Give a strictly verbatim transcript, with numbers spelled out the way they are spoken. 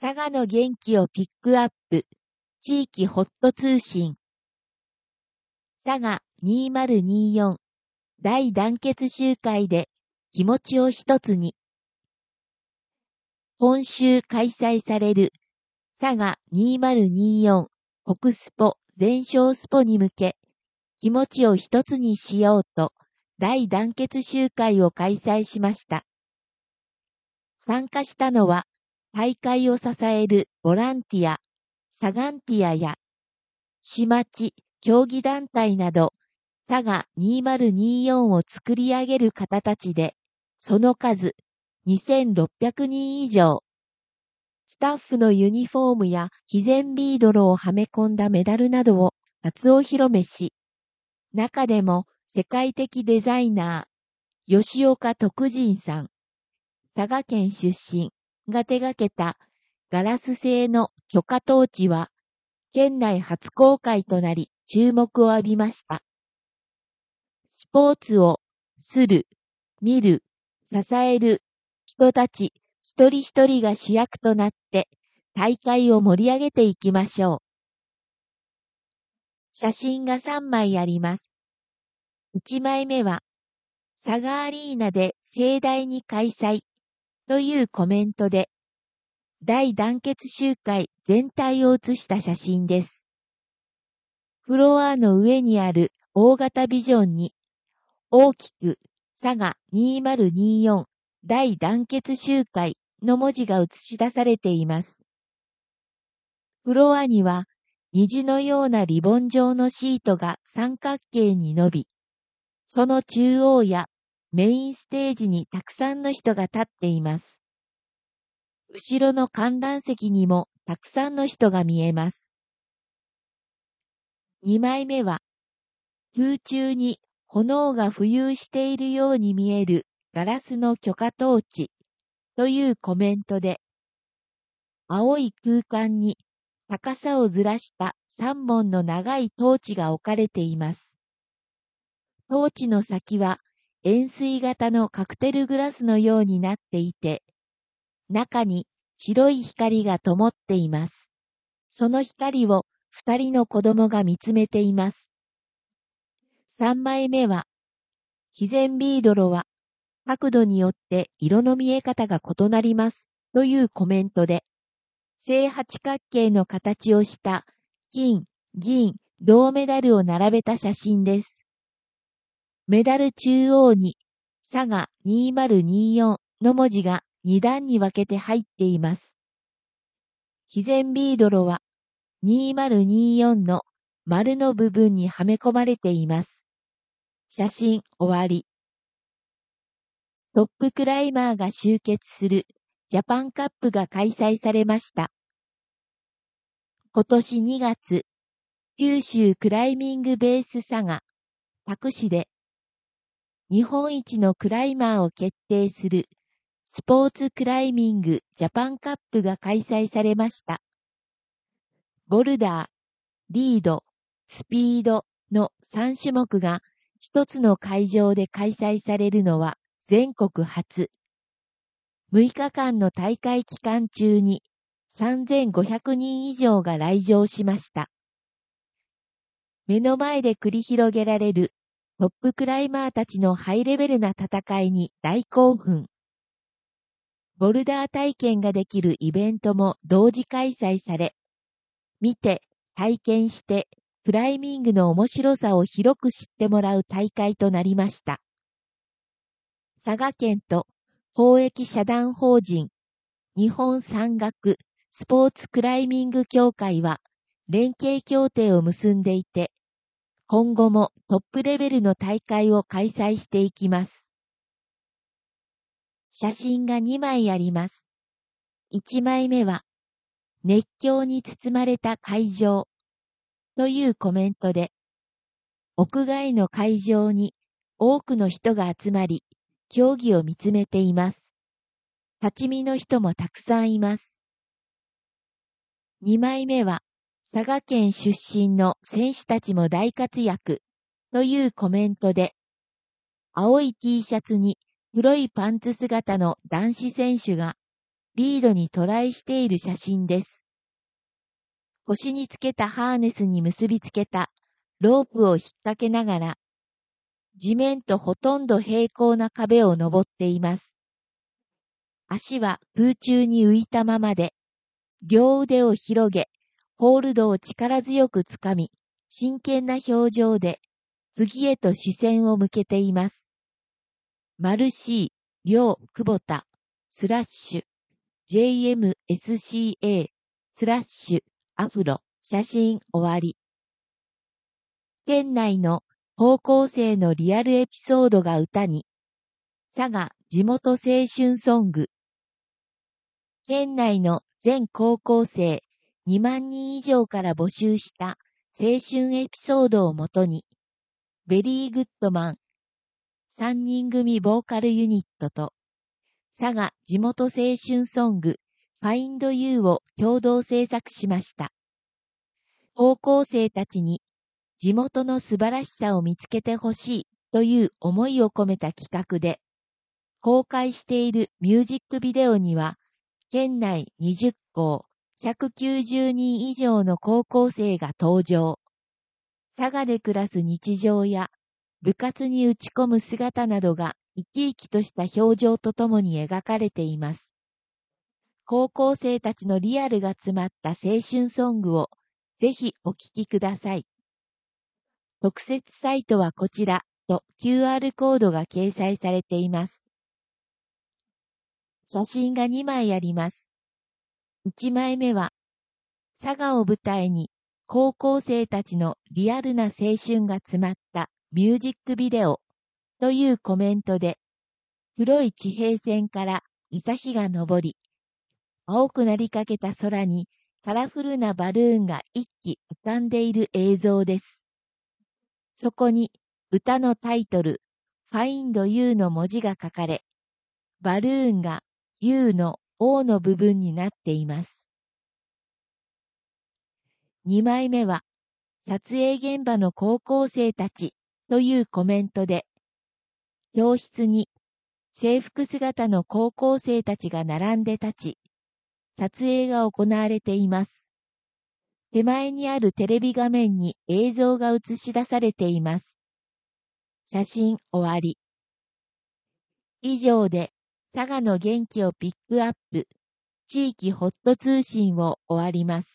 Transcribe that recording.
佐賀の元気をピックアップ、地域ホット通信。佐賀にせんにじゅうよん大団結集会で気持ちを一つに。今週開催される佐賀にせんにじゅうよん国スポ全勝スポに向け、気持ちを一つにしようと大団結集会を開催しました。参加したのは、大会を支えるボランティア、サガンティアや、市町、競技団体など、佐賀にせんにじゅうよんを作り上げる方たちで、その数にせんろっぴゃくにん以上。スタッフのユニフォームやヒゼンビードロをはめ込んだメダルなどを初お披露目し、中でも世界的デザイナー、吉岡徳仁さん、佐賀県出身が手掛けたガラス製の許可トーチは、県内初公開となり注目を浴びました。スポーツをする、見る、支える人たち一人一人が主役となって大会を盛り上げていきましょう。写真がさんまいあります。いちまいめは、佐賀アリーナで盛大に開催というコメントで、大団結集会全体を写した写真です。フロアの上にある大型ビジョンに、大きく佐賀にせんにじゅうよん大団結集会の文字が映し出されています。フロアには虹のようなリボン状のシートが三角形に伸び、その中央やメインステージにたくさんの人が立っています。後ろの観覧席にもたくさんの人が見えます。にまいめは、空中に炎が浮遊しているように見えるガラスの許可トーチというコメントで、青い空間に高さをずらしたさんぼんの長いトーチが置かれています。トーチの先は円錐型のカクテルグラスのようになっていて、中に白い光が灯っています。その光を二人の子供が見つめています。さんまいめは、ヒゼンビードロは角度によって色の見え方が異なりますというコメントで、正八角形の形をした金、銀、銅メダルを並べた写真です。メダル中央に佐賀にせんにじゅうよんの文字がに段に分けて入っています。ヒゼンビードロはにせんにじゅうよんの丸の部分にはめ込まれています。写真終わり。トップクライマーが集結するジャパンカップが開催されました。今年にがつ、九州クライミングベース佐賀、多久市で、日本一のクライマーを決定するスポーツクライミングジャパンカップが開催されました。ボルダー、リード、スピードのさんしゅもくが一つの会場で開催されるのは全国初。むいかかんの大会期間中にさんぜんごひゃくにん以上が来場しました。目の前で繰り広げられるトップクライマーたちのハイレベルな戦いに大興奮。ボルダー体験ができるイベントも同時開催され、見て、体験して、クライミングの面白さを広く知ってもらう大会となりました。佐賀県と公益社団法人日本山岳スポーツクライミング協会は連携協定を結んでいて、今後もトップレベルの大会を開催していきます。写真がにまいあります。いちまいめは、熱狂に包まれた会場というコメントで、屋外の会場に多くの人が集まり、競技を見つめています。立ち見の人もたくさんいます。にまいめは、佐賀県出身の選手たちも大活躍というコメントで、青い T シャツに黒いパンツ姿の男子選手がリードにトライしている写真です。腰につけたハーネスに結びつけたロープを引っ掛けながら、地面とほとんど平行な壁を登っています。足は空中に浮いたままで、両腕を広げ、ホールドを力強くつかみ、真剣な表情で次へと視線を向けています。マルシー、リョウ、クボタ、スラッシュ、ジェイエムエスシーエー、スラッシュ、アフロ、写真終わり。県内の高校生のリアルエピソードが歌に、佐賀地元青春ソング。県内の全高校生にまんにん以上から募集した青春エピソードをもとに、ベリーグッドマンさんにん組ボーカルユニットと、佐賀地元青春ソング Find You を共同制作しました。高校生たちに地元の素晴らしさを見つけてほしいという思いを込めた企画で、公開しているミュージックビデオには、県内にじゅっこう、ひゃくきゅうじゅうにん以上の高校生が登場。佐賀で暮らす日常や部活に打ち込む姿などが生き生きとした表情とともに描かれています。高校生たちのリアルが詰まった青春ソングをぜひお聴きください。特設サイトはこちらと キューアール コードが掲載されています。写真がにまいあります。いちまいめは、佐賀を舞台に高校生たちのリアルな青春が詰まったミュージックビデオというコメントで、黒い地平線から朝日が昇り、青くなりかけた空にカラフルなバルーンが一機浮かんでいる映像です。そこに歌のタイトル、Find You の文字が書かれ、バルーンが U の O の部分になっています。にまいめは、撮影現場の高校生たちというコメントで、教室に制服姿の高校生たちが並んで立ち、撮影が行われています。手前にあるテレビ画面に映像が映し出されています。写真終わり。以上で、佐賀の元気をピックアップ、地域ホット通信を終わります。